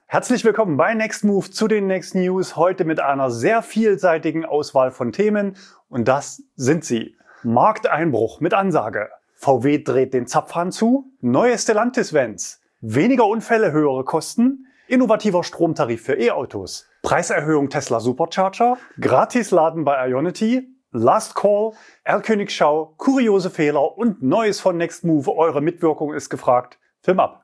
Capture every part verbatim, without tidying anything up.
Herzlich willkommen bei Next Move zu den Next News, heute mit einer sehr vielseitigen Auswahl von Themen und das sind sie. Markteinbruch mit Ansage, V W dreht den Zapfhahn zu, neue Stellantis-Vans, weniger Unfälle, höhere Kosten, innovativer Stromtarif für E-Autos, Preiserhöhung Tesla Supercharger, Gratisladen bei Ionity, Last Call, Erlkönig-Schau, kuriose Fehler und Neues von Next Move. Eure Mitwirkung ist gefragt. Film ab!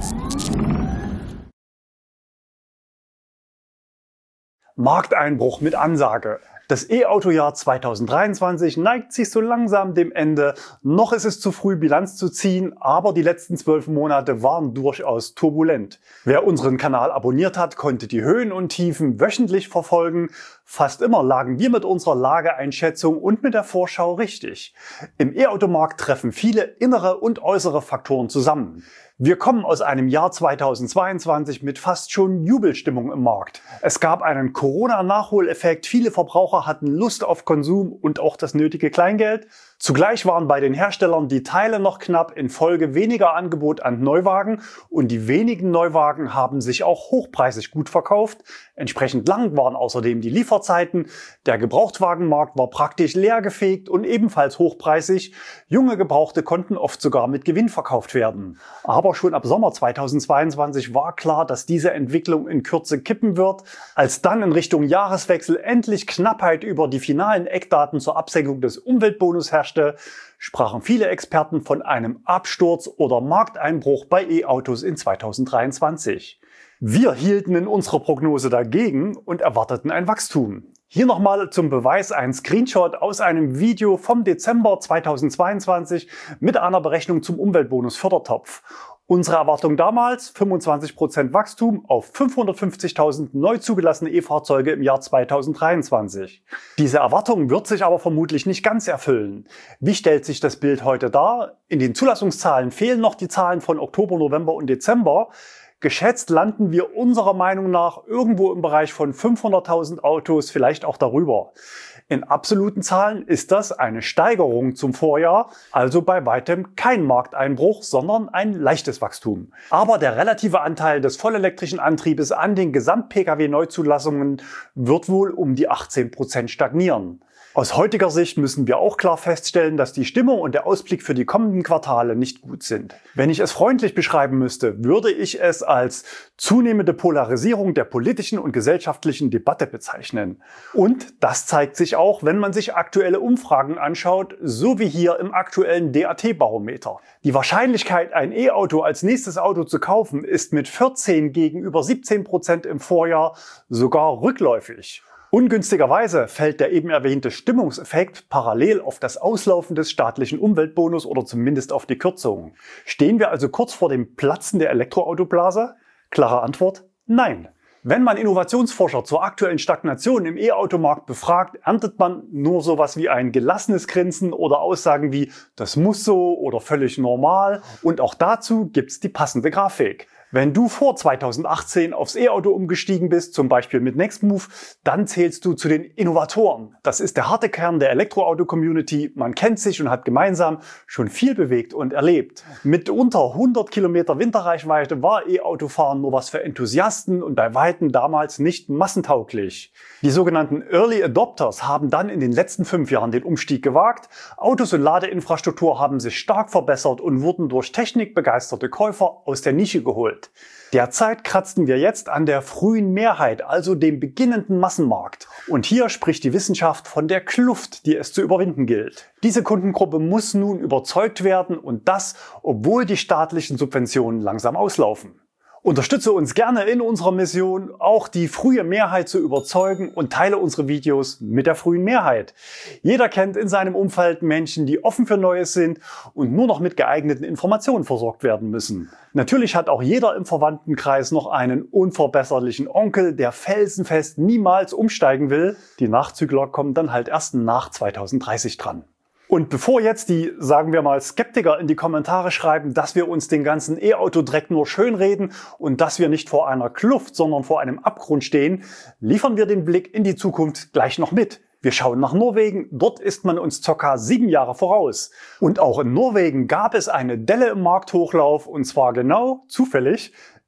Markteinbruch mit Ansage. Das E-Auto-Jahr zweitausenddreiundzwanzig neigt sich so langsam dem Ende. Noch ist es zu früh, Bilanz zu ziehen, aber die letzten zwölf Monate waren durchaus turbulent. Wer unseren Kanal abonniert hat, konnte die Höhen und Tiefen wöchentlich verfolgen. Fast immer lagen wir mit unserer Lageeinschätzung und mit der Vorschau richtig. Im E-Automarkt treffen viele innere und äußere Faktoren zusammen. Wir kommen aus einem Jahr zweitausendzweiundzwanzig mit fast schon Jubelstimmung im Markt. Es gab einen Corona-Nachholeffekt, viele Verbraucher hatten Lust auf Konsum und auch das nötige Kleingeld. Zugleich waren bei den Herstellern die Teile noch knapp, infolge weniger Angebot an Neuwagen und die wenigen Neuwagen haben sich auch hochpreisig gut verkauft. Entsprechend lang waren außerdem die Lieferzeiten. Der Gebrauchtwagenmarkt war praktisch leergefegt und ebenfalls hochpreisig. Junge Gebrauchte konnten oft sogar mit Gewinn verkauft werden. Aber schon ab Sommer zweitausendzweiundzwanzig war klar, dass diese Entwicklung in Kürze kippen wird. Als dann in Richtung Jahreswechsel endlich Knappheit über die finalen Eckdaten zur Absenkung des Umweltbonus herrschte, sprachen viele Experten von einem Absturz oder Markteinbruch bei E-Autos in zweitausenddreiundzwanzig. Wir hielten in unserer Prognose dagegen und erwarteten ein Wachstum. Hier nochmal zum Beweis ein Screenshot aus einem Video vom Dezember zweitausendzweiundzwanzig mit einer Berechnung zum Umweltbonus-Fördertopf. Unsere Erwartung damals, fünfundzwanzig Prozent Wachstum auf fünfhundertfünfzigtausend neu zugelassene E-Fahrzeuge im Jahr zweitausenddreiundzwanzig. Diese Erwartung wird sich aber vermutlich nicht ganz erfüllen. Wie stellt sich das Bild heute dar? In den Zulassungszahlen fehlen noch die Zahlen von Oktober, November und Dezember. Geschätzt landen wir unserer Meinung nach irgendwo im Bereich von fünfhunderttausend Autos, vielleicht auch darüber. In absoluten Zahlen ist das eine Steigerung zum Vorjahr, also bei weitem kein Markteinbruch, sondern ein leichtes Wachstum. Aber der relative Anteil des vollelektrischen Antriebes an den Gesamt-P K W-Neuzulassungen wird wohl um die achtzehn Prozent stagnieren. Aus heutiger Sicht müssen wir auch klar feststellen, dass die Stimmung und der Ausblick für die kommenden Quartale nicht gut sind. Wenn ich es freundlich beschreiben müsste, würde ich es als zunehmende Polarisierung der politischen und gesellschaftlichen Debatte bezeichnen. Und das zeigt sich auch, wenn man sich aktuelle Umfragen anschaut, so wie hier im aktuellen D A T-Barometer. Die Wahrscheinlichkeit, ein E-Auto als nächstes Auto zu kaufen, ist mit vierzehn gegenüber siebzehn Prozent im Vorjahr sogar rückläufig. Ungünstigerweise fällt der eben erwähnte Stimmungseffekt parallel auf das Auslaufen des staatlichen Umweltbonus oder zumindest auf die Kürzung. Stehen wir also kurz vor dem Platzen der Elektroautoblase? Klare Antwort: Nein. Wenn man Innovationsforscher zur aktuellen Stagnation im E-Automarkt befragt, erntet man nur sowas wie ein gelassenes Grinsen oder Aussagen wie „das muss so" oder „völlig normal", und auch dazu gibt's die passende Grafik. Wenn du vor zweitausendachtzehn aufs E-Auto umgestiegen bist, zum Beispiel mit Next Move, dann zählst du zu den Innovatoren. Das ist der harte Kern der Elektroauto-Community. Man kennt sich und hat gemeinsam schon viel bewegt und erlebt. Mit unter hundert Kilometer Winterreichweite war E-Autofahren nur was für Enthusiasten und bei weitem damals nicht massentauglich. Die sogenannten Early Adopters haben dann in den letzten fünf Jahren den Umstieg gewagt. Autos und Ladeinfrastruktur haben sich stark verbessert und wurden durch technikbegeisterte Käufer aus der Nische geholt. Derzeit kratzen wir jetzt an der frühen Mehrheit, also dem beginnenden Massenmarkt. Und hier spricht die Wissenschaft von der Kluft, die es zu überwinden gilt. Diese Kundengruppe muss nun überzeugt werden und das, obwohl die staatlichen Subventionen langsam auslaufen. Unterstütze uns gerne in unserer Mission, auch die frühe Mehrheit zu überzeugen und teile unsere Videos mit der frühen Mehrheit. Jeder kennt in seinem Umfeld Menschen, die offen für Neues sind und nur noch mit geeigneten Informationen versorgt werden müssen. Natürlich hat auch jeder im Verwandtenkreis noch einen unverbesserlichen Onkel, der felsenfest niemals umsteigen will. Die Nachzügler kommen dann halt erst nach zweitausenddreißig dran. Und bevor jetzt die, sagen wir mal, Skeptiker in die Kommentare schreiben, dass wir uns den ganzen E-Auto-Dreck nur schönreden und dass wir nicht vor einer Kluft, sondern vor einem Abgrund stehen, liefern wir den Blick in die Zukunft gleich noch mit. Wir schauen nach Norwegen, dort ist man uns ca. sieben Jahre voraus. Und auch in Norwegen gab es eine Delle im Markthochlauf und zwar genau, zufällig,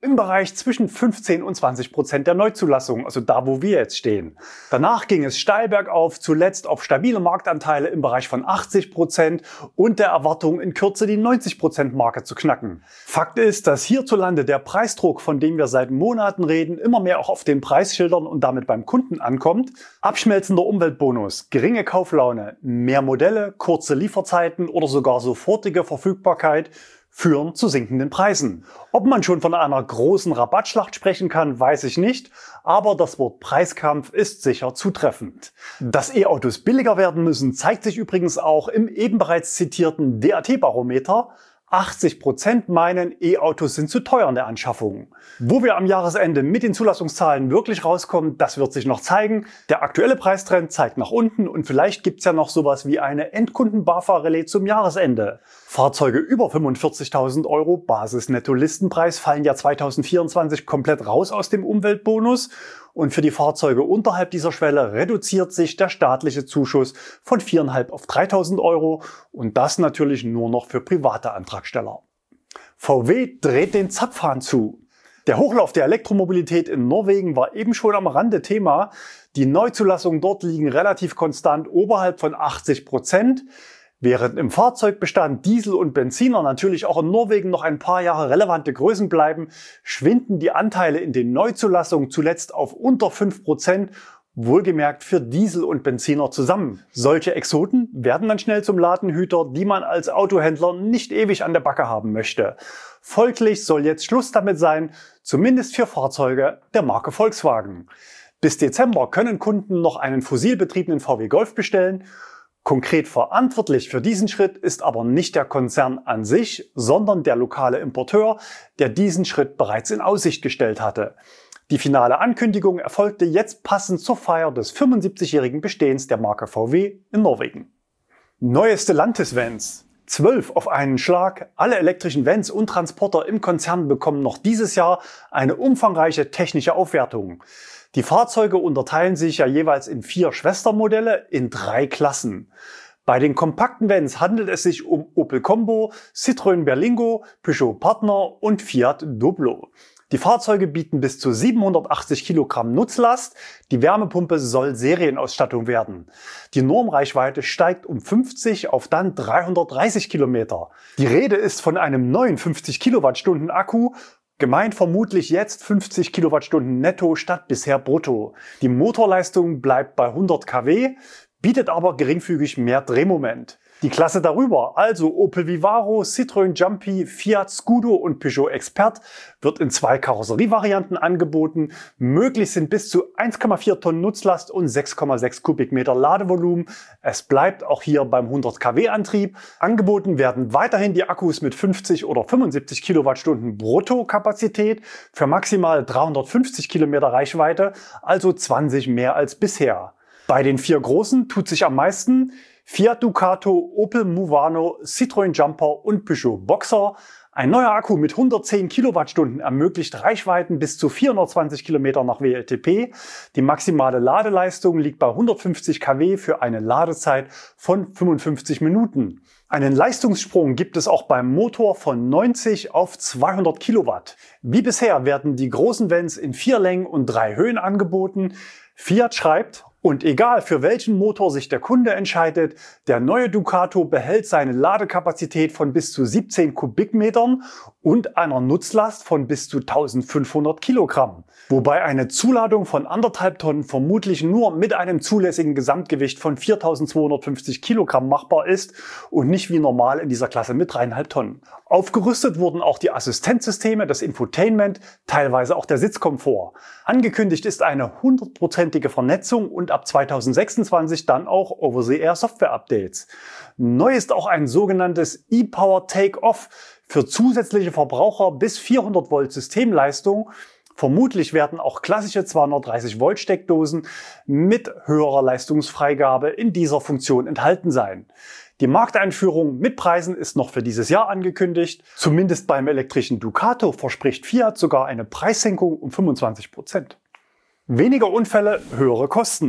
im Bereich zwischen fünfzehn und zwanzig Prozent der Neuzulassungen, also da, wo wir jetzt stehen. Danach ging es steil bergauf, zuletzt auf stabile Marktanteile im Bereich von achtzig Prozent und der Erwartung, in Kürze die neunzig Prozent Marke zu knacken. Fakt ist, dass hierzulande der Preisdruck, von dem wir seit Monaten reden, immer mehr auch auf den Preisschildern und damit beim Kunden ankommt. Abschmelzender Umweltbonus, geringe Kauflaune, mehr Modelle, kurze Lieferzeiten oder sogar sofortige Verfügbarkeit führen zu sinkenden Preisen. Ob man schon von einer großen Rabattschlacht sprechen kann, weiß ich nicht, aber das Wort Preiskampf ist sicher zutreffend. Dass E-Autos billiger werden müssen, zeigt sich übrigens auch im eben bereits zitierten D A T-Barometer. achtzig Prozent meinen, E-Autos sind zu teuer in der Anschaffung. Wo wir am Jahresende mit den Zulassungszahlen wirklich rauskommen, das wird sich noch zeigen. Der aktuelle Preistrend zeigt nach unten und vielleicht gibt's ja noch sowas wie eine Endkunden-BAFA-Relais zum Jahresende. Fahrzeuge über fünfundvierzigtausend Euro Basis-Netto-Listenpreis fallen ja zweitausendvierundzwanzig komplett raus aus dem Umweltbonus. Und für die Fahrzeuge unterhalb dieser Schwelle reduziert sich der staatliche Zuschuss von viertausendfünfhundert auf dreitausend Euro und das natürlich nur noch für private Antragsteller. V W dreht den Zapfhahn zu. Der Hochlauf der Elektromobilität in Norwegen war eben schon am Rande Thema. Die Neuzulassungen dort liegen relativ konstant oberhalb von achtzig Prozent. Während im Fahrzeugbestand Diesel und Benziner natürlich auch in Norwegen noch ein paar Jahre relevante Größen bleiben, schwinden die Anteile in den Neuzulassungen zuletzt auf unter fünf Prozent, wohlgemerkt für Diesel und Benziner zusammen. Solche Exoten werden dann schnell zum Ladenhüter, die man als Autohändler nicht ewig an der Backe haben möchte. Folglich soll jetzt Schluss damit sein, zumindest für Fahrzeuge der Marke Volkswagen. Bis Dezember können Kunden noch einen fossilbetriebenen V W Golf bestellen. Konkret verantwortlich für diesen Schritt ist aber nicht der Konzern an sich, sondern der lokale Importeur, der diesen Schritt bereits in Aussicht gestellt hatte. Die finale Ankündigung erfolgte jetzt passend zur Feier des fünfundsiebzigjährigen Bestehens der Marke V W in Norwegen. Neue Stellantis-Vans. Zwölf auf einen Schlag. Alle elektrischen Vans und Transporter im Konzern bekommen noch dieses Jahr eine umfangreiche technische Aufwertung. Die Fahrzeuge unterteilen sich ja jeweils in vier Schwestermodelle in drei Klassen. Bei den kompakten Vans handelt es sich um Opel Combo, Citroën Berlingo, Peugeot Partner und Fiat Doblo. Die Fahrzeuge bieten bis zu siebenhundertachtzig Kilogramm Nutzlast. Die Wärmepumpe soll Serienausstattung werden. Die Normreichweite steigt um fünfzig auf dann dreihundertdreißig Kilometer. Die Rede ist von einem neuen fünfzig Kilowattstunden Akku. Gemeint vermutlich jetzt fünfzig Kilowattstunden netto statt bisher brutto. Die Motorleistung bleibt bei hundert Kilowatt, bietet aber geringfügig mehr Drehmoment. Die Klasse darüber, also Opel Vivaro, Citroën Jumpy, Fiat Scudo und Peugeot Expert, wird in zwei Karosserievarianten angeboten. Möglich sind bis zu eins Komma vier Tonnen Nutzlast und sechs Komma sechs Kubikmeter Ladevolumen. Es bleibt auch hier beim hundert Kilowatt Antrieb. Angeboten werden weiterhin die Akkus mit fünfzig oder fünfundsiebzig Kilowattstunden Bruttokapazität für maximal dreihundertfünfzig Kilometer Reichweite, also zwanzig mehr als bisher. Bei den vier großen tut sich am meisten Fiat Ducato, Opel Movano, Citroën Jumper und Peugeot Boxer. Ein neuer Akku mit hundertzehn Kilowattstunden ermöglicht Reichweiten bis zu vierhundertzwanzig Kilometer nach W L T P. Die maximale Ladeleistung liegt bei hundertfünfzig Kilowatt für eine Ladezeit von fünfundfünfzig Minuten. Einen Leistungssprung gibt es auch beim Motor von neunzig auf zweihundert Kilowatt. Wie bisher werden die großen Vans in vier Längen und drei Höhen angeboten. Fiat schreibt: Und egal für welchen Motor sich der Kunde entscheidet, der neue Ducato behält seine Ladekapazität von bis zu siebzehn Kubikmetern und einer Nutzlast von bis zu eintausendfünfhundert Kilogramm. Wobei eine Zuladung von anderthalb Tonnen vermutlich nur mit einem zulässigen Gesamtgewicht von viertausendzweihundertfünfzig Kilogramm machbar ist und nicht wie normal in dieser Klasse mit dreieinhalb Tonnen. Aufgerüstet wurden auch die Assistenzsysteme, das Infotainment, teilweise auch der Sitzkomfort. Angekündigt ist eine hundertprozentige Vernetzung und ab zweitausendsechsundzwanzig dann auch Over-the-Air-Software-Updates. Neu ist auch ein sogenanntes E-Power Take-Off für zusätzliche Verbraucher bis vierhundert Volt Systemleistung. Vermutlich werden auch klassische zweihundertdreißig Volt Steckdosen mit höherer Leistungsfreigabe in dieser Funktion enthalten sein. Die Markteinführung mit Preisen ist noch für dieses Jahr angekündigt. Zumindest beim elektrischen Ducato verspricht Fiat sogar eine Preissenkung um fünfundzwanzig Prozent. Weniger Unfälle, höhere Kosten.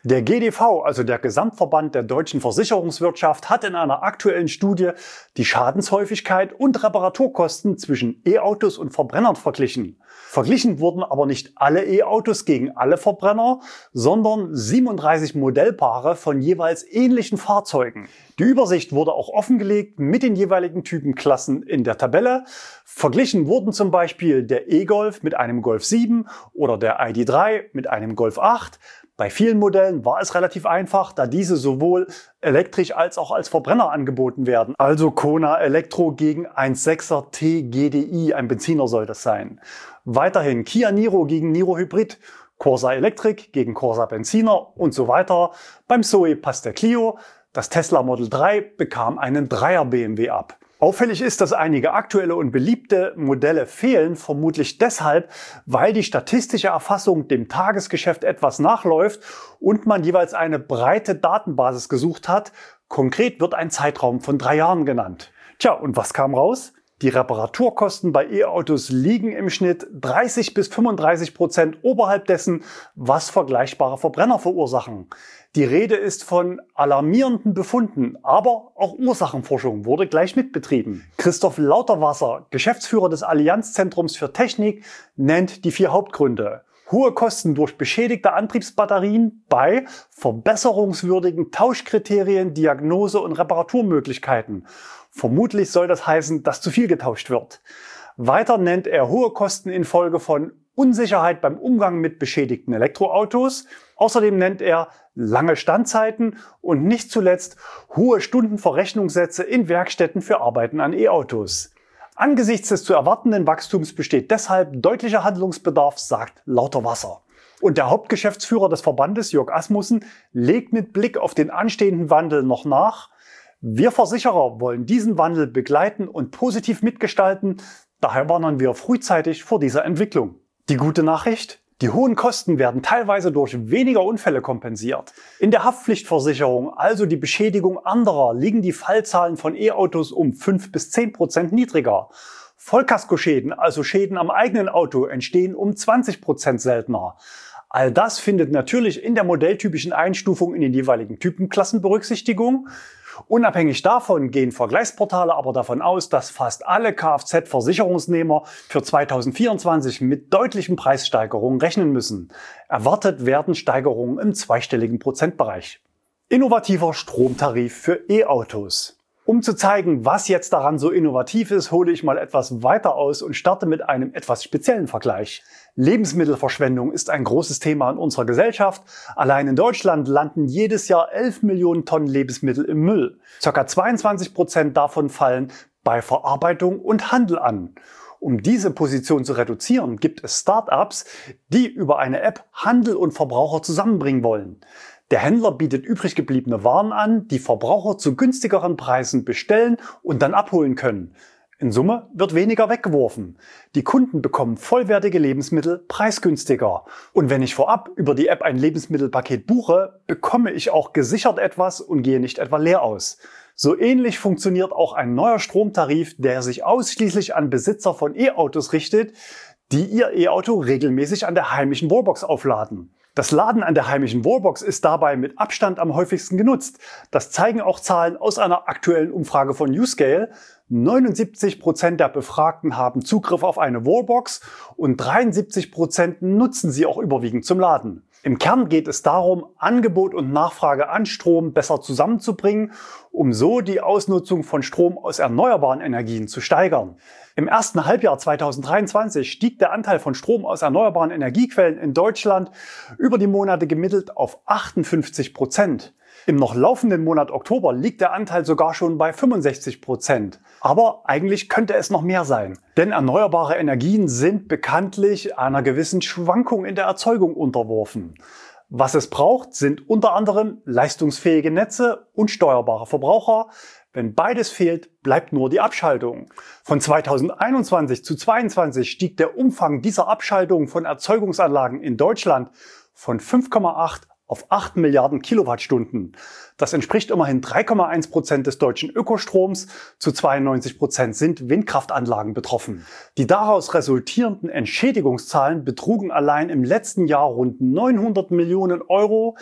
Der G D V, also der Gesamtverband der deutschen Versicherungswirtschaft, hat in einer aktuellen Studie die Schadenshäufigkeit und Reparaturkosten zwischen E-Autos und Verbrennern verglichen. Verglichen wurden aber nicht alle E-Autos gegen alle Verbrenner, sondern siebenunddreißig Modellpaare von jeweils ähnlichen Fahrzeugen. Die Übersicht wurde auch offengelegt mit den jeweiligen Typenklassen in der Tabelle. Verglichen wurden zum Beispiel der E-Golf mit einem Golf sieben oder der I D drei mit einem Golf acht. Bei vielen Modellen war es relativ einfach, da diese sowohl elektrisch als auch als Verbrenner angeboten werden. Also Kona Elektro gegen eins Komma sechser T G D I, ein Benziner soll das sein. Weiterhin Kia Niro gegen Niro Hybrid, Corsa Electric gegen Corsa Benziner und so weiter. Beim Zoe passt der Clio. Das Tesla Model drei bekam einen Dreier B M W ab. Auffällig ist, dass einige aktuelle und beliebte Modelle fehlen, vermutlich deshalb, weil die statistische Erfassung dem Tagesgeschäft etwas nachläuft und man jeweils eine breite Datenbasis gesucht hat. Konkret wird ein Zeitraum von drei Jahren genannt. Tja, und was kam raus? Die Reparaturkosten bei E-Autos liegen im Schnitt dreißig bis fünfunddreißig Prozent oberhalb dessen, was vergleichbare Verbrenner verursachen. Die Rede ist von alarmierenden Befunden, aber auch Ursachenforschung wurde gleich mitbetrieben. Christoph Lauterwasser, Geschäftsführer des Allianzzentrums für Technik, nennt die vier Hauptgründe. Hohe Kosten durch beschädigte Antriebsbatterien bei verbesserungswürdigen Tauschkriterien, Diagnose und Reparaturmöglichkeiten. Vermutlich soll das heißen, dass zu viel getauscht wird. Weiter nennt er hohe Kosten infolge von Unsicherheit beim Umgang mit beschädigten Elektroautos. Außerdem nennt er lange Standzeiten und nicht zuletzt hohe Stundenverrechnungssätze in Werkstätten für Arbeiten an E-Autos. Angesichts des zu erwartenden Wachstums besteht deshalb deutlicher Handlungsbedarf, sagt Lauterwasser. Und der Hauptgeschäftsführer des Verbandes, Jörg Asmussen, legt mit Blick auf den anstehenden Wandel noch nach: Wir Versicherer wollen diesen Wandel begleiten und positiv mitgestalten. Daher warnen wir frühzeitig vor dieser Entwicklung. Die gute Nachricht: Die hohen Kosten werden teilweise durch weniger Unfälle kompensiert. In der Haftpflichtversicherung, also die Beschädigung anderer, liegen die Fallzahlen von E-Autos um fünf bis zehn Prozent niedriger. Vollkaskoschäden, also Schäden am eigenen Auto, entstehen um zwanzig Prozent seltener. All das findet natürlich in der modelltypischen Einstufung in den jeweiligen Typenklassen Berücksichtigung. Unabhängig davon gehen Vergleichsportale aber davon aus, dass fast alle Kfz-Versicherungsnehmer für zweitausendvierundzwanzig mit deutlichen Preissteigerungen rechnen müssen. Erwartet werden Steigerungen im zweistelligen Prozentbereich. Innovativer Stromtarif für E-Autos. Um zu zeigen, was jetzt daran so innovativ ist, hole ich mal etwas weiter aus und starte mit einem etwas speziellen Vergleich. Lebensmittelverschwendung ist ein großes Thema in unserer Gesellschaft. Allein in Deutschland landen jedes Jahr elf Millionen Tonnen Lebensmittel im Müll. Circa zweiundzwanzig Prozent davon fallen bei Verarbeitung und Handel an. Um diese Position zu reduzieren, gibt es Start-ups, die über eine App Handel und Verbraucher zusammenbringen wollen. Der Händler bietet übrig gebliebene Waren an, die Verbraucher zu günstigeren Preisen bestellen und dann abholen können. In Summe wird weniger weggeworfen. Die Kunden bekommen vollwertige Lebensmittel preisgünstiger. Und wenn ich vorab über die App ein Lebensmittelpaket buche, bekomme ich auch gesichert etwas und gehe nicht etwa leer aus. So ähnlich funktioniert auch ein neuer Stromtarif, der sich ausschließlich an Besitzer von E-Autos richtet, die ihr E-Auto regelmäßig an der heimischen Wallbox aufladen. Das Laden an der heimischen Wallbox ist dabei mit Abstand am häufigsten genutzt. Das zeigen auch Zahlen aus einer aktuellen Umfrage von Uscale. neunundsiebzig Prozent der Befragten haben Zugriff auf eine Wallbox und dreiundsiebzig Prozent nutzen sie auch überwiegend zum Laden. Im Kern geht es darum, Angebot und Nachfrage an Strom besser zusammenzubringen, um so die Ausnutzung von Strom aus erneuerbaren Energien zu steigern. Im ersten Halbjahr zweitausenddreiundzwanzig stieg der Anteil von Strom aus erneuerbaren Energiequellen in Deutschland über die Monate gemittelt auf achtundfünfzig Prozent. Im noch laufenden Monat Oktober liegt der Anteil sogar schon bei fünfundsechzig Prozent. Aber eigentlich könnte es noch mehr sein. Denn erneuerbare Energien sind bekanntlich einer gewissen Schwankung in der Erzeugung unterworfen. Was es braucht, sind unter anderem leistungsfähige Netze und steuerbare Verbraucher. Wenn beides fehlt, bleibt nur die Abschaltung. Von zweitausendeinundzwanzig zu zweitausendzweiundzwanzig stieg der Umfang dieser Abschaltung von Erzeugungsanlagen in Deutschland von fünf Komma acht auf acht Milliarden Kilowattstunden. Das entspricht immerhin drei Komma eins Prozent des deutschen Ökostroms. Zu zweiundneunzig Prozent sind Windkraftanlagen betroffen. Die daraus resultierenden Entschädigungszahlen betrugen allein im letzten Jahr rund neunhundert Millionen Euro.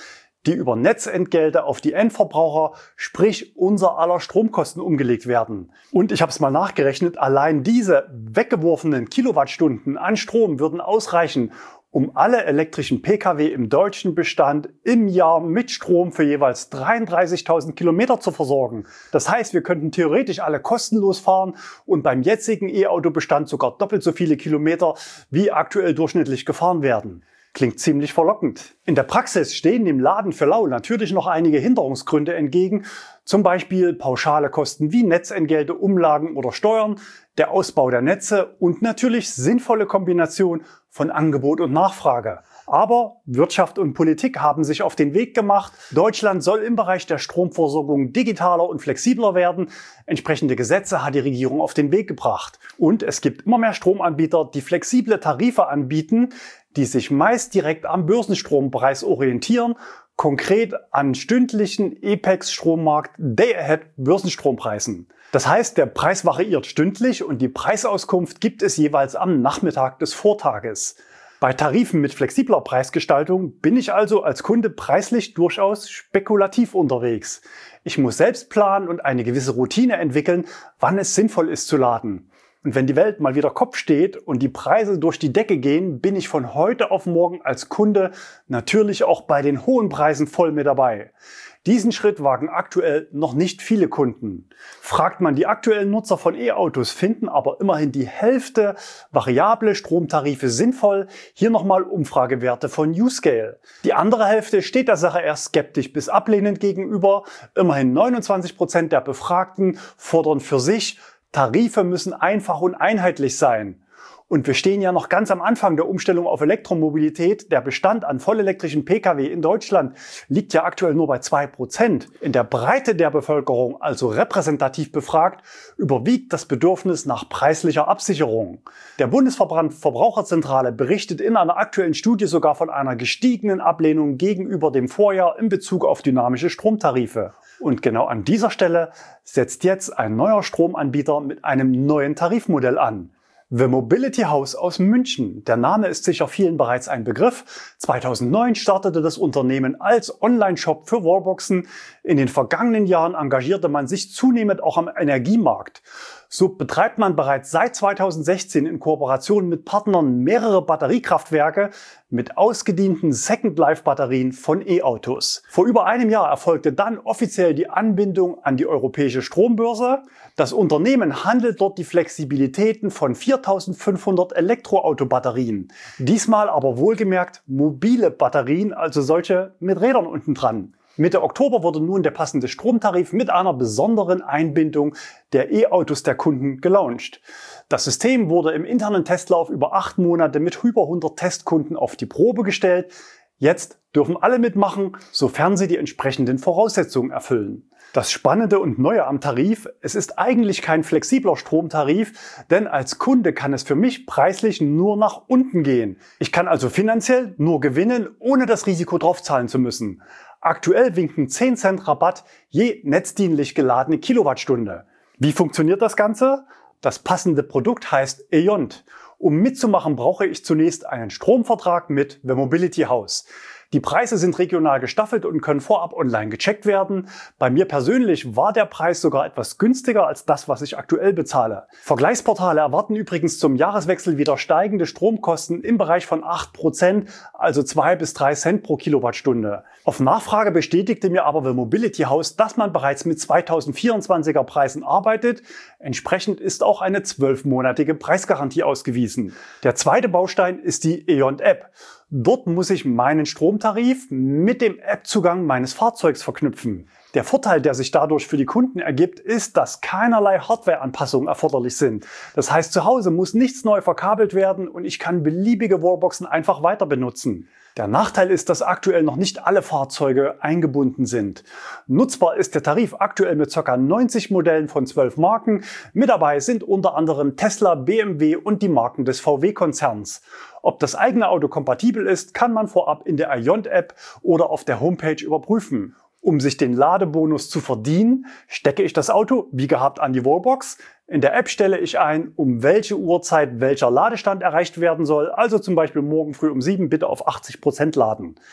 die über Netzentgelte auf die Endverbraucher, sprich unser aller Stromkosten umgelegt werden. Und ich habe es mal nachgerechnet, allein diese weggeworfenen Kilowattstunden an Strom würden ausreichen, um alle elektrischen Pkw im deutschen Bestand im Jahr mit Strom für jeweils dreiunddreißigtausend Kilometer zu versorgen. Das heißt, wir könnten theoretisch alle kostenlos fahren und beim jetzigen E-Auto-Bestand sogar doppelt so viele Kilometer wie aktuell durchschnittlich gefahren werden. Klingt ziemlich verlockend. In der Praxis stehen dem Laden für lau natürlich noch einige Hinderungsgründe entgegen, zum Beispiel pauschale Kosten wie Netzentgelte, Umlagen oder Steuern, der Ausbau der Netze und natürlich sinnvolle Kombination von Angebot und Nachfrage. Aber Wirtschaft und Politik haben sich auf den Weg gemacht. Deutschland soll im Bereich der Stromversorgung digitaler und flexibler werden. Entsprechende Gesetze hat die Regierung auf den Weg gebracht. Und es gibt immer mehr Stromanbieter, die flexible Tarife anbieten, die sich meist direkt am Börsenstrompreis orientieren, konkret an stündlichen E P E X-Strommarkt Day-Ahead-Börsenstrompreisen. Das heißt, der Preis variiert stündlich und die Preisauskunft gibt es jeweils am Nachmittag des Vortages. Bei Tarifen mit flexibler Preisgestaltung bin ich also als Kunde preislich durchaus spekulativ unterwegs. Ich muss selbst planen und eine gewisse Routine entwickeln, wann es sinnvoll ist zu laden. Und wenn die Welt mal wieder Kopf steht und die Preise durch die Decke gehen, bin ich von heute auf morgen als Kunde natürlich auch bei den hohen Preisen voll mit dabei. Diesen Schritt wagen aktuell noch nicht viele Kunden. Fragt man die aktuellen Nutzer von E-Autos, finden aber immerhin die Hälfte variable Stromtarife sinnvoll. Hier nochmal Umfragewerte von Uscale. Die andere Hälfte steht der Sache eher skeptisch bis ablehnend gegenüber. Immerhin neunundzwanzig Prozent der Befragten fordern für sich, Tarife müssen einfach und einheitlich sein. Und wir stehen ja noch ganz am Anfang der Umstellung auf Elektromobilität. Der Bestand an vollelektrischen Pkw in Deutschland liegt ja aktuell nur bei zwei Prozent. In der Breite der Bevölkerung, also repräsentativ befragt, überwiegt das Bedürfnis nach preislicher Absicherung. Der Bundesverband Verbraucherzentrale berichtet in einer aktuellen Studie sogar von einer gestiegenen Ablehnung gegenüber dem Vorjahr in Bezug auf dynamische Stromtarife. Und genau an dieser Stelle setzt jetzt ein neuer Stromanbieter mit einem neuen Tarifmodell an. The Mobility House aus München. Der Name ist sicher vielen bereits ein Begriff. zweitausendneun startete das Unternehmen als Online-Shop für Wallboxen. In den vergangenen Jahren engagierte man sich zunehmend auch am Energiemarkt. So betreibt man bereits seit zweitausendsechzehn in Kooperation mit Partnern mehrere Batteriekraftwerke mit ausgedienten Second-Life-Batterien von E-Autos. Vor über einem Jahr erfolgte dann offiziell die Anbindung an die europäische Strombörse. Das Unternehmen handelt dort die Flexibilitäten von viertausendfünfhundert Elektroautobatterien. Diesmal aber wohlgemerkt mobile Batterien, also solche mit Rädern unten dran. Mitte Oktober wurde nun der passende Stromtarif mit einer besonderen Einbindung der E-Autos der Kunden gelauncht. Das System wurde im internen Testlauf über acht Monate mit über hundert Testkunden auf die Probe gestellt. Jetzt dürfen alle mitmachen, sofern sie die entsprechenden Voraussetzungen erfüllen. Das Spannende und Neue am Tarif: Es ist eigentlich kein flexibler Stromtarif, denn als Kunde kann es für mich preislich nur nach unten gehen. Ich kann also finanziell nur gewinnen, ohne das Risiko draufzahlen zu müssen. Aktuell winken zehn Cent Rabatt je netzdienlich geladene Kilowattstunde. Wie funktioniert das Ganze? Das passende Produkt heißt EONT. Um mitzumachen, brauche ich zunächst einen Stromvertrag mit The Mobility House. Die Preise sind regional gestaffelt und können vorab online gecheckt werden. Bei mir persönlich war der Preis sogar etwas günstiger als das, was ich aktuell bezahle. Vergleichsportale erwarten übrigens zum Jahreswechsel wieder steigende Stromkosten im Bereich von acht Prozent, also zwei bis drei Cent pro Kilowattstunde. Auf Nachfrage bestätigte mir aber The Mobility House, dass man bereits mit zweitausendvierundzwanziger Preisen arbeitet. Entsprechend ist auch eine zwölfmonatige Preisgarantie ausgewiesen. Der zweite Baustein ist die EONT-App. Dort muss ich meinen Stromtarif mit dem App-Zugang meines Fahrzeugs verknüpfen. Der Vorteil, der sich dadurch für die Kunden ergibt, ist, dass keinerlei Hardware-Anpassungen erforderlich sind. Das heißt, zu Hause muss nichts neu verkabelt werden und ich kann beliebige Wallboxen einfach weiter benutzen. Der Nachteil ist, dass aktuell noch nicht alle Fahrzeuge eingebunden sind. Nutzbar ist der Tarif aktuell mit ca. neunzig Modellen von zwölf Marken. Mit dabei sind unter anderem Tesla, B M W und die Marken des V W-Konzerns. Ob das eigene Auto kompatibel ist, kann man vorab in der EONT-App oder auf der Homepage überprüfen. Um sich den Ladebonus zu verdienen, stecke ich das Auto, wie gehabt, an die Wallbox. In der App stelle ich ein, um welche Uhrzeit welcher Ladestand erreicht werden soll, also zum Beispiel morgen früh um sieben bitte auf achtzig Prozent laden.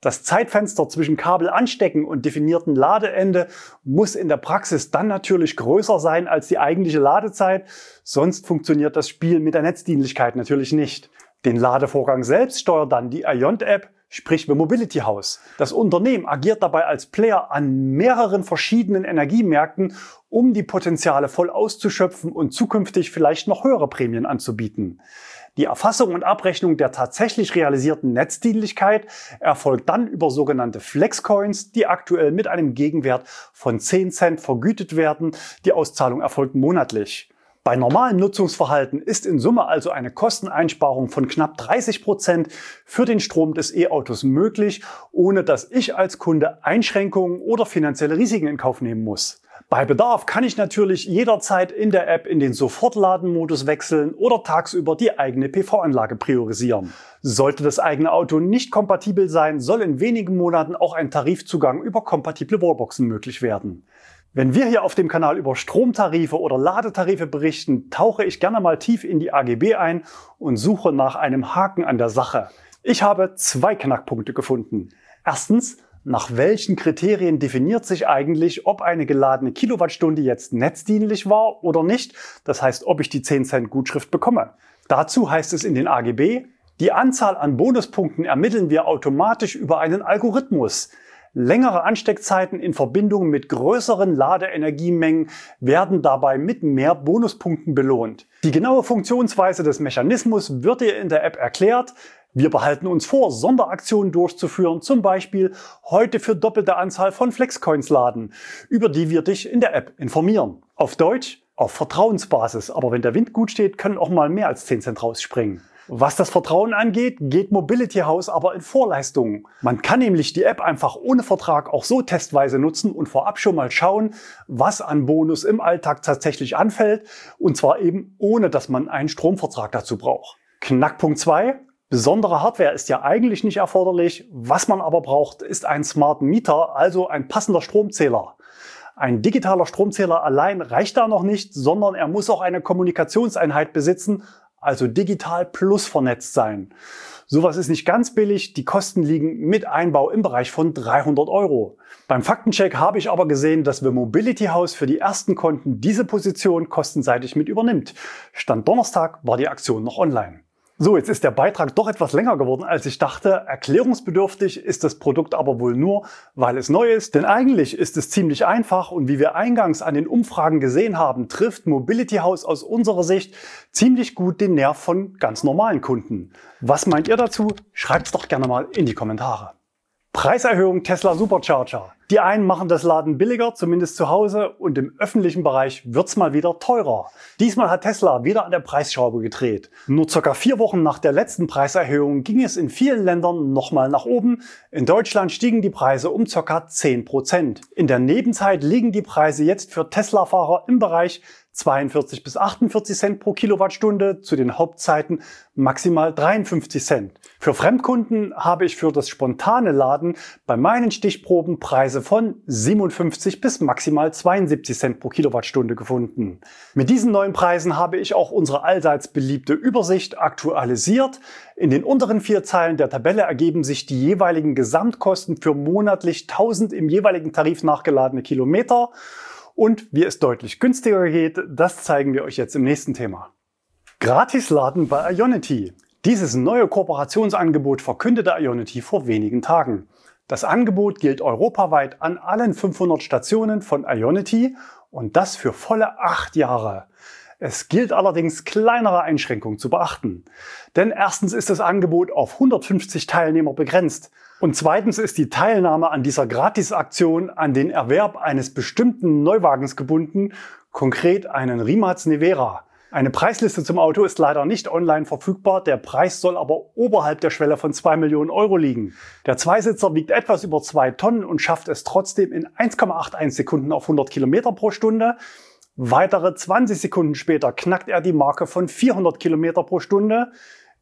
Das Zeitfenster zwischen Kabel anstecken und definiertem Ladeende muss in der Praxis dann natürlich größer sein als die eigentliche Ladezeit, sonst funktioniert das Spiel mit der Netzdienlichkeit natürlich nicht. Den Ladevorgang selbst steuert dann die IONT-App, sprich The Mobility House. Das Unternehmen agiert dabei als Player an mehreren verschiedenen Energiemärkten, um die Potenziale voll auszuschöpfen und zukünftig vielleicht noch höhere Prämien anzubieten. Die Erfassung und Abrechnung der tatsächlich realisierten Netzdienlichkeit erfolgt dann über sogenannte Flexcoins, die aktuell mit einem Gegenwert von zehn Cent vergütet werden. Die Auszahlung erfolgt monatlich. Bei normalem Nutzungsverhalten ist in Summe also eine Kosteneinsparung von knapp dreißig Prozent für den Strom des E-Autos möglich, ohne dass ich als Kunde Einschränkungen oder finanzielle Risiken in Kauf nehmen muss. Bei Bedarf kann ich natürlich jederzeit in der App in den Sofortladenmodus wechseln oder tagsüber die eigene P V-Anlage priorisieren. Sollte das eigene Auto nicht kompatibel sein, soll in wenigen Monaten auch ein Tarifzugang über kompatible Wallboxen möglich werden. Wenn wir hier auf dem Kanal über Stromtarife oder Ladetarife berichten, tauche ich gerne mal tief in die A G B ein und suche nach einem Haken an der Sache. Ich habe zwei Knackpunkte gefunden. Erstens, nach welchen Kriterien definiert sich eigentlich, ob eine geladene Kilowattstunde jetzt netzdienlich war oder nicht? Das heißt, ob ich die zehn Cent Gutschrift bekomme. Dazu heißt es in den A G B, die Anzahl an Bonuspunkten ermitteln wir automatisch über einen Algorithmus. Längere Ansteckzeiten in Verbindung mit größeren Ladeenergiemengen werden dabei mit mehr Bonuspunkten belohnt. Die genaue Funktionsweise des Mechanismus wird dir in der App erklärt. Wir behalten uns vor, Sonderaktionen durchzuführen, zum Beispiel heute für doppelte Anzahl von Flexcoins laden, über die wir dich in der App informieren. Auf Deutsch, auf Vertrauensbasis, aber wenn der Wind gut steht, können auch mal mehr als zehn Cent rausspringen. Was das Vertrauen angeht, geht Mobility House aber in Vorleistungen. Man kann nämlich die App einfach ohne Vertrag auch so testweise nutzen und vorab schon mal schauen, was an Bonus im Alltag tatsächlich anfällt, und zwar eben ohne, dass man einen Stromvertrag dazu braucht. Knackpunkt zwei. Besondere Hardware ist ja eigentlich nicht erforderlich. Was man aber braucht, ist ein Smart Meter, also ein passender Stromzähler. Ein digitaler Stromzähler allein reicht da noch nicht, sondern er muss auch eine Kommunikationseinheit besitzen, also digital plus vernetzt sein. Sowas ist nicht ganz billig, die Kosten liegen mit Einbau im Bereich von dreihundert Euro. Beim Faktencheck habe ich aber gesehen, dass The Mobility House für die ersten Konten diese Position kostenseitig mit übernimmt. Stand Donnerstag war die Aktion noch online. So, jetzt ist der Beitrag doch etwas länger geworden, als ich dachte. Erklärungsbedürftig ist das Produkt aber wohl nur, weil es neu ist. Denn eigentlich ist es ziemlich einfach und wie wir eingangs an den Umfragen gesehen haben, trifft Mobility House aus unserer Sicht ziemlich gut den Nerv von ganz normalen Kunden. Was meint ihr dazu? Schreibt's doch gerne mal in die Kommentare. Preiserhöhung Tesla Supercharger. Die einen machen das Laden billiger, zumindest zu Hause, und im öffentlichen Bereich wird's mal wieder teurer. Diesmal hat Tesla wieder an der Preisschraube gedreht. Nur circa vier Wochen nach der letzten Preiserhöhung ging es in vielen Ländern nochmal nach oben. In Deutschland stiegen die Preise um circa zehn Prozent. In der Nebenzeit liegen die Preise jetzt für Tesla-Fahrer im Bereich zweiundvierzig bis achtundvierzig Cent pro Kilowattstunde, zu den Hauptzeiten maximal dreiundfünfzig Cent. Für Fremdkunden habe ich für das spontane Laden bei meinen Stichproben Preise von siebenundfünfzig bis maximal zweiundsiebzig Cent pro Kilowattstunde gefunden. Mit diesen neuen Preisen habe ich auch unsere allseits beliebte Übersicht aktualisiert. In den unteren vier Zeilen der Tabelle ergeben sich die jeweiligen Gesamtkosten für monatlich tausend im jeweiligen Tarif nachgeladene Kilometer. Und wie es deutlich günstiger geht, das zeigen wir euch jetzt im nächsten Thema. Gratisladen bei Ionity. Dieses neue Kooperationsangebot verkündete Ionity vor wenigen Tagen. Das Angebot gilt europaweit an allen fünfhundert Stationen von Ionity und das für volle acht Jahre. Es gilt allerdings kleinere Einschränkungen zu beachten. Denn erstens ist das Angebot auf hundertfünfzig Teilnehmer begrenzt. Und zweitens ist die Teilnahme an dieser Gratisaktion an den Erwerb eines bestimmten Neuwagens gebunden, konkret einen Rimac Nevera. Eine Preisliste zum Auto ist leider nicht online verfügbar, der Preis soll aber oberhalb der Schwelle von zwei Millionen Euro liegen. Der Zweisitzer wiegt etwas über zwei Tonnen und schafft es trotzdem in eins Komma einundachtzig Sekunden auf hundert Kilometer pro Stunde. Weitere zwanzig Sekunden später knackt er die Marke von vierhundert Kilometer pro Stunde.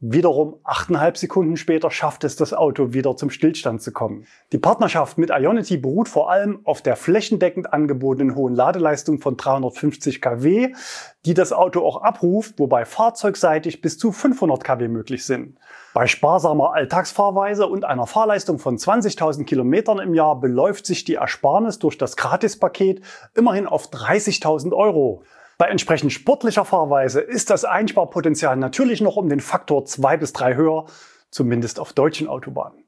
Wiederum achteinhalb Sekunden später schafft es das Auto wieder zum Stillstand zu kommen. Die Partnerschaft mit Ionity beruht vor allem auf der flächendeckend angebotenen hohen Ladeleistung von dreihundertfünfzig Kilowatt, die das Auto auch abruft, wobei fahrzeugseitig bis zu fünfhundert Kilowatt möglich sind. Bei sparsamer Alltagsfahrweise und einer Fahrleistung von zwanzigtausend Kilometern im Jahr beläuft sich die Ersparnis durch das Gratispaket immerhin auf dreißigtausend Euro. Bei entsprechend sportlicher Fahrweise ist das Einsparpotenzial natürlich noch um den Faktor zwei bis drei höher, zumindest auf deutschen Autobahnen.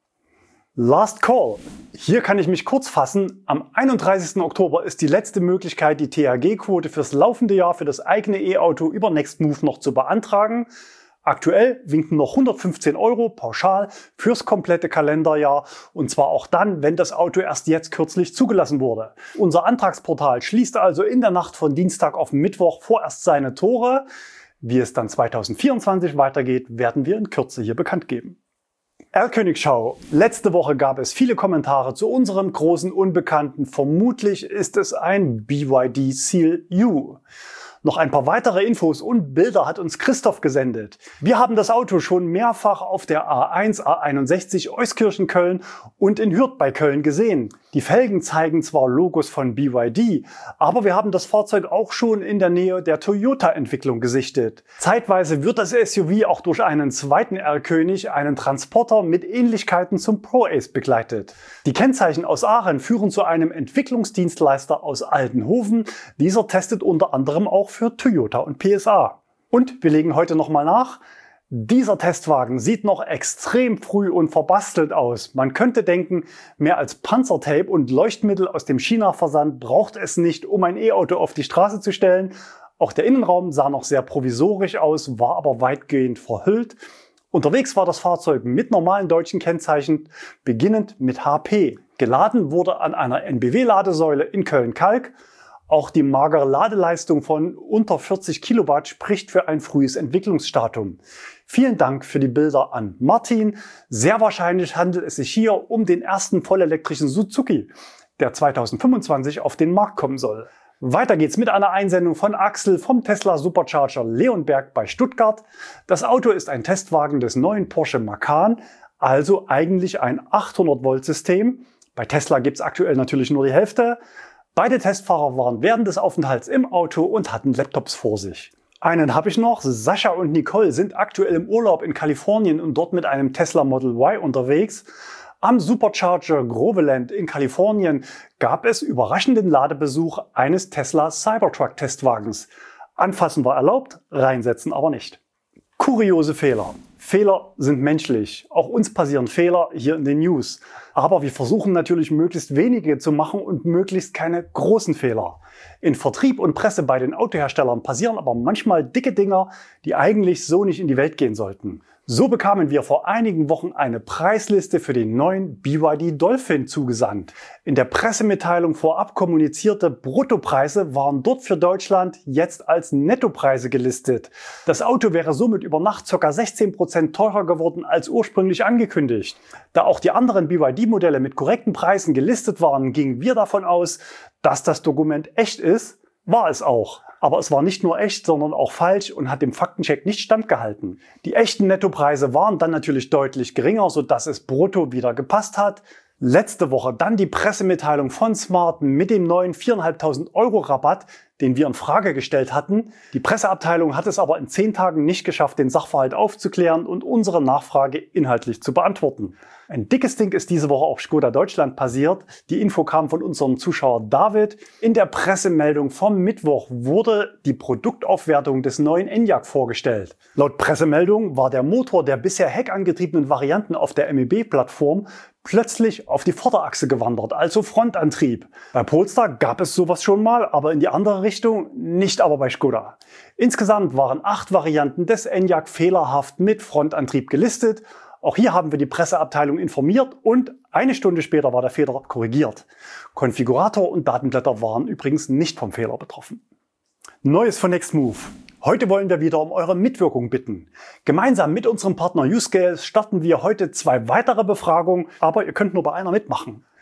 Last Call. Hier kann ich mich kurz fassen. Am einunddreißigsten Oktober ist die letzte Möglichkeit, die T H G-Quote fürs laufende Jahr für das eigene E-Auto über Nextmove noch zu beantragen. Aktuell winken noch hundertfünfzehn Euro pauschal fürs komplette Kalenderjahr und zwar auch dann, wenn das Auto erst jetzt kürzlich zugelassen wurde. Unser Antragsportal schließt also in der Nacht von Dienstag auf Mittwoch vorerst seine Tore. Wie es dann zweitausendvierundzwanzig weitergeht, werden wir in Kürze hier bekannt geben. Erlkönigschau. Letzte Woche gab es viele Kommentare zu unserem großen Unbekannten. Vermutlich ist es ein B Y D Seal U. Noch ein paar weitere Infos und Bilder hat uns Christoph gesendet. Wir haben das Auto schon mehrfach auf der A eins, A einundsechzig Euskirchen-Köln und in Hürth bei Köln gesehen. Die Felgen zeigen zwar Logos von B Y D, aber wir haben das Fahrzeug auch schon in der Nähe der Toyota-Entwicklung gesichtet. Zeitweise wird das S U V auch durch einen zweiten Erlkönig, einen Transporter mit Ähnlichkeiten zum Pro-Ace begleitet. Die Kennzeichen aus Aachen führen zu einem Entwicklungsdienstleister aus Altenhoven. Dieser testet unter anderem auch für Toyota und P S A. Und wir legen heute nochmal nach. Dieser Testwagen sieht noch extrem früh und verbastelt aus. Man könnte denken, mehr als Panzertape und Leuchtmittel aus dem China-Versand braucht es nicht, um ein E-Auto auf die Straße zu stellen. Auch der Innenraum sah noch sehr provisorisch aus, war aber weitgehend verhüllt. Unterwegs war das Fahrzeug mit normalen deutschen Kennzeichen, beginnend mit H P. Geladen wurde an einer N B W-Ladesäule in Köln-Kalk. Auch die magere Ladeleistung von unter vierzig Kilowatt spricht für ein frühes Entwicklungsstadium. Vielen Dank für die Bilder an Martin. Sehr wahrscheinlich handelt es sich hier um den ersten vollelektrischen Suzuki, der zweitausendfünfundzwanzig auf den Markt kommen soll. Weiter geht's mit einer Einsendung von Axel vom Tesla Supercharger Leonberg bei Stuttgart. Das Auto ist ein Testwagen des neuen Porsche Macan, also eigentlich ein achthundert Volt System. Bei Tesla gibt's aktuell natürlich nur die Hälfte. Beide Testfahrer waren während des Aufenthalts im Auto und hatten Laptops vor sich. Einen habe ich noch. Sascha und Nicole sind aktuell im Urlaub in Kalifornien und dort mit einem Tesla Model Y unterwegs. Am Supercharger Groveland in Kalifornien gab es überraschenden Ladebesuch eines Tesla Cybertruck Testwagens. Anfassen war erlaubt, reinsetzen aber nicht. Kuriose Fehler. Fehler sind menschlich. Auch uns passieren Fehler hier in den News. Aber wir versuchen natürlich möglichst wenige zu machen und möglichst keine großen Fehler. In Vertrieb und Presse bei den Autoherstellern passieren aber manchmal dicke Dinger, die eigentlich so nicht in die Welt gehen sollten. So bekamen wir vor einigen Wochen eine Preisliste für den neuen B Y D Dolphin zugesandt. In der Pressemitteilung vorab kommunizierte Bruttopreise waren dort für Deutschland jetzt als Nettopreise gelistet. Das Auto wäre somit über Nacht ca. sechzehn Prozent teurer geworden als ursprünglich angekündigt. Da auch die anderen B Y D-Modelle mit korrekten Preisen gelistet waren, gingen wir davon aus, dass das Dokument echt ist. War es auch. Aber es war nicht nur echt, sondern auch falsch und hat dem Faktencheck nicht standgehalten. Die echten Nettopreise waren dann natürlich deutlich geringer, sodass es brutto wieder gepasst hat. Letzte Woche dann die Pressemitteilung von Smart mit dem neuen viertausendfünfhundert Euro Rabatt, den wir in Frage gestellt hatten. Die Presseabteilung hat es aber in zehn Tagen nicht geschafft, den Sachverhalt aufzuklären und unsere Nachfrage inhaltlich zu beantworten. Ein dickes Ding ist diese Woche auf Skoda Deutschland passiert. Die Info kam von unserem Zuschauer David. In der Pressemeldung vom Mittwoch wurde die Produktaufwertung des neuen Enyaq vorgestellt. Laut Pressemeldung war der Motor der bisher heckangetriebenen Varianten auf der M E B-Plattform plötzlich auf die Vorderachse gewandert, also Frontantrieb. Bei Polestar gab es sowas schon mal, aber in die andere Richtung, nicht aber bei Skoda. Insgesamt waren acht Varianten des Enyaq fehlerhaft mit Frontantrieb gelistet. Auch hier haben wir die Presseabteilung informiert und eine Stunde später war der Fehler korrigiert. Konfigurator und Datenblätter waren übrigens nicht vom Fehler betroffen. Neues von Nextmove. Heute wollen wir wieder um eure Mitwirkung bitten. Gemeinsam mit unserem Partner Uscale starten wir heute zwei weitere Befragungen, aber ihr könnt nur bei einer mitmachen.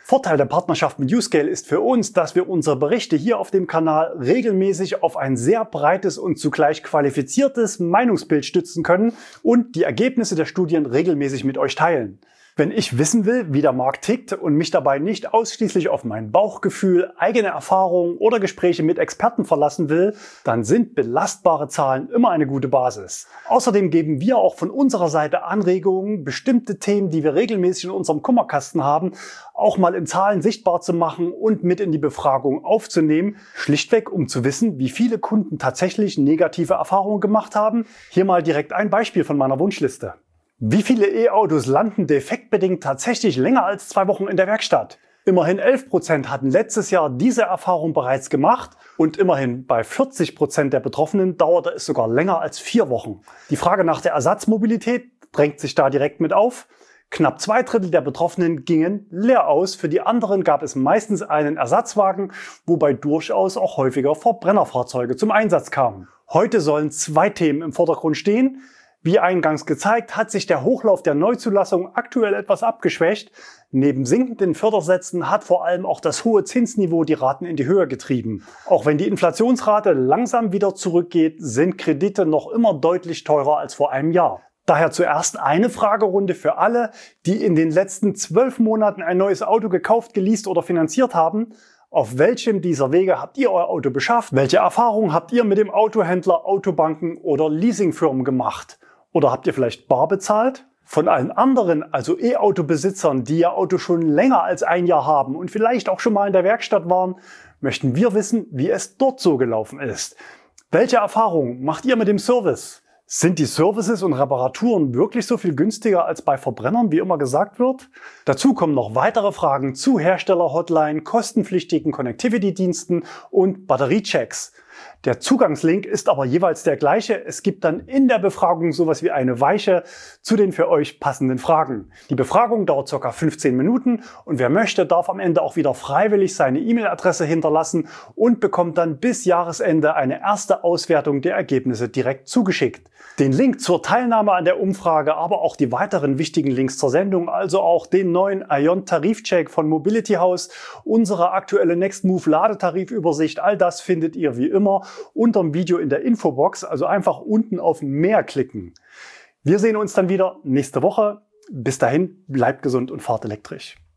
Vorteil der Partnerschaft mit Uscale ist für uns, dass wir unsere Berichte hier auf dem Kanal regelmäßig auf ein sehr breites und zugleich qualifiziertes Meinungsbild stützen können und die Ergebnisse der Studien regelmäßig mit euch teilen. Wenn ich wissen will, wie der Markt tickt und mich dabei nicht ausschließlich auf mein Bauchgefühl, eigene Erfahrungen oder Gespräche mit Experten verlassen will, dann sind belastbare Zahlen immer eine gute Basis. Außerdem geben wir auch von unserer Seite Anregungen, bestimmte Themen, die wir regelmäßig in unserem Kummerkasten haben, auch mal in Zahlen sichtbar zu machen und mit in die Befragung aufzunehmen, schlichtweg um zu wissen, wie viele Kunden tatsächlich negative Erfahrungen gemacht haben. Hier mal direkt ein Beispiel von meiner Wunschliste. Wie viele E-Autos landen defektbedingt tatsächlich länger als zwei Wochen in der Werkstatt? Immerhin elf Prozent hatten letztes Jahr diese Erfahrung bereits gemacht und immerhin bei vierzig Prozent der Betroffenen dauerte es sogar länger als vier Wochen. Die Frage nach der Ersatzmobilität drängt sich da direkt mit auf. Knapp zwei Drittel der Betroffenen gingen leer aus. Für die anderen gab es meistens einen Ersatzwagen, wobei durchaus auch häufiger Verbrennerfahrzeuge zum Einsatz kamen. Heute sollen zwei Themen im Vordergrund stehen. Wie eingangs gezeigt, hat sich der Hochlauf der Neuzulassung aktuell etwas abgeschwächt. Neben sinkenden Fördersätzen hat vor allem auch das hohe Zinsniveau die Raten in die Höhe getrieben. Auch wenn die Inflationsrate langsam wieder zurückgeht, sind Kredite noch immer deutlich teurer als vor einem Jahr. Daher zuerst eine Fragerunde für alle, die in den letzten zwölf Monaten ein neues Auto gekauft, geleast oder finanziert haben. Auf welchem dieser Wege habt ihr euer Auto beschafft? Welche Erfahrungen habt ihr mit dem Autohändler, Autobanken oder Leasingfirmen gemacht? Oder habt ihr vielleicht bar bezahlt? Von allen anderen, also E-Auto-Besitzern, die ihr Auto schon länger als ein Jahr haben und vielleicht auch schon mal in der Werkstatt waren, möchten wir wissen, wie es dort so gelaufen ist. Welche Erfahrungen macht ihr mit dem Service? Sind die Services und Reparaturen wirklich so viel günstiger als bei Verbrennern, wie immer gesagt wird? Dazu kommen noch weitere Fragen zu Hersteller-Hotline, kostenpflichtigen Connectivity-Diensten und Batteriechecks. Der Zugangslink ist aber jeweils der gleiche. Es gibt dann in der Befragung sowas wie eine Weiche zu den für euch passenden Fragen. Die Befragung dauert ca. fünfzehn Minuten und wer möchte, darf am Ende auch wieder freiwillig seine E-Mail-Adresse hinterlassen und bekommt dann bis Jahresende eine erste Auswertung der Ergebnisse direkt zugeschickt. Den Link zur Teilnahme an der Umfrage, aber auch die weiteren wichtigen Links zur Sendung, also auch den neuen Ion Tarifcheck von Mobility House, unsere aktuelle Nextmove Ladetarifübersicht, all das findet ihr wie immer unterm Video in der Infobox, also einfach unten auf Mehr klicken. Wir sehen uns dann wieder nächste Woche. Bis dahin, bleibt gesund und fahrt elektrisch.